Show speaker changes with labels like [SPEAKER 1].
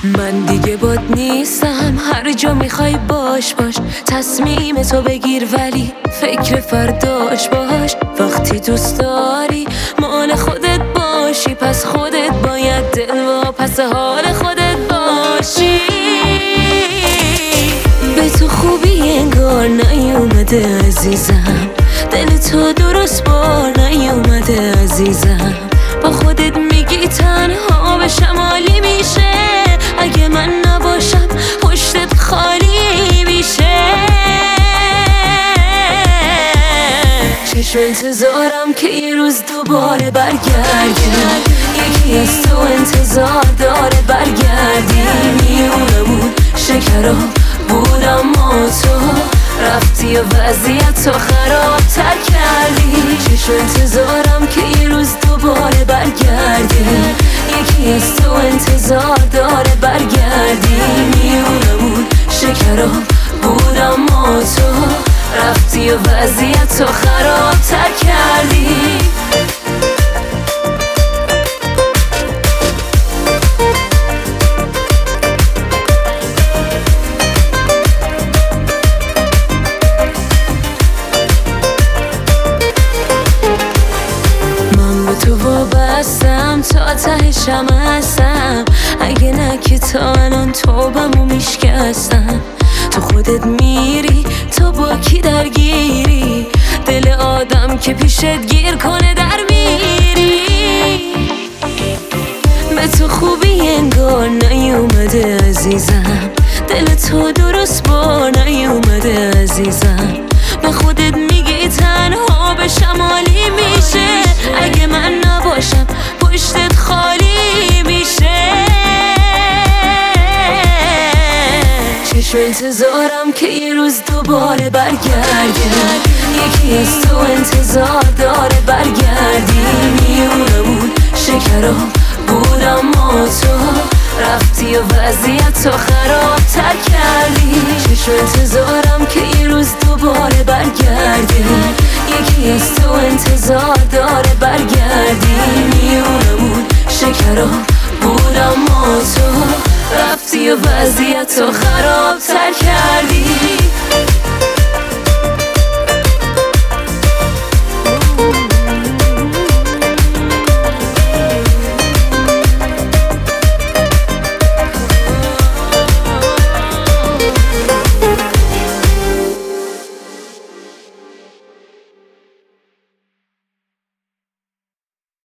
[SPEAKER 1] من دیگه باد نیستم، هر جا میخوای باش تصمیم تو بگیر ولی فکر فرداش باش. وقتی دوست داری مال خودت باشی، پس خودت باید دل و پس حال خودت باشی. به تو خوبی انگار نیومده عزیزم، دل تو درست بار نیومده عزیزم. با خودت میگی تنها به شمالی میشه، اگه من نباشم پشتت خالی میشه. چشم انتظارم که یه روز دوباره برگردی، یکی از تو انتظار داره برگردی. میونمون شکرا بود اما تو رفتی و وضعیت تو خرابتر کردی. چشم انتظارم که یه روز دوباره برگردی، یکی از تو انتظار داره برگردی. میونمون شکرا بود اما تو رفتی و وضعیت تو خرابتر کردی. تو وابستم تا تهشم هستم، اگه نه که تا الان توبمو میشکستم. تو خودت میری تو با کی درگیری، دل آدم که پیشت گیر کنه در میری. به تو خوبی انگار نیومده عزیزم، دل تو درست بار نیومده عزیزم. به خودت میگی تنها به شمالی میشه، اگه من نباشم پشتت خالی میشه. چشم انتظارم که یه روز دوباره برگردی، یکی از تو انتظار داره برگردی. میونمون شکرا بود اما تو رفتی و وضعیت تو خرابتر کردی. چشم انتظارم که یه روز دوباره برگردی، یکی از تو انتظار داره برگردی. میونمون شکرا بود اما تو رفتی و وضعیت تو خرابتر کردی.